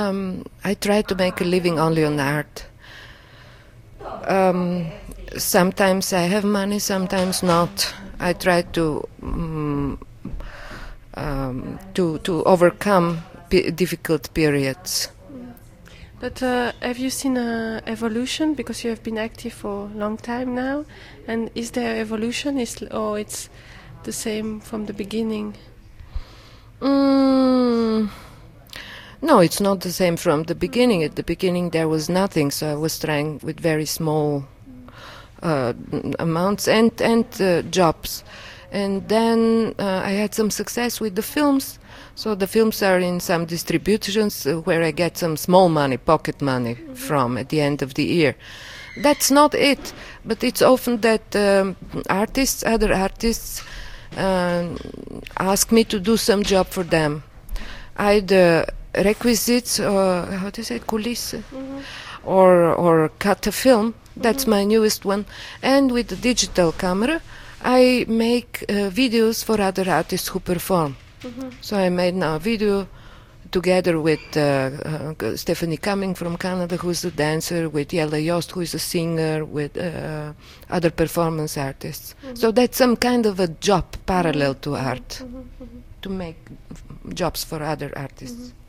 I try to make a living only on art. Sometimes I have money, sometimes not. I try to overcome difficult periods. But have you seen an evolution, because you have been active for a long time now? And is there evolution, or it's the same from the beginning? No, it's not the same from the beginning. At the beginning there was nothing, so I was trying with very small amounts and jobs. And then I had some success with the films. So the films are in some distributions where I get some small money, pocket money from at the end of the year. That's not it, but it's often that other artists ask me to do some job for them. Either requisites, or how to say, coulisses, or cut a film. That's my newest one. And with the digital camera, I make videos for other artists who perform. So I made now a video together with Stephanie Cumming from Canada, who's a dancer, with Jelle Jost, who is a singer, with other performance artists. So that's some kind of a job parallel to art, to make jobs for other artists.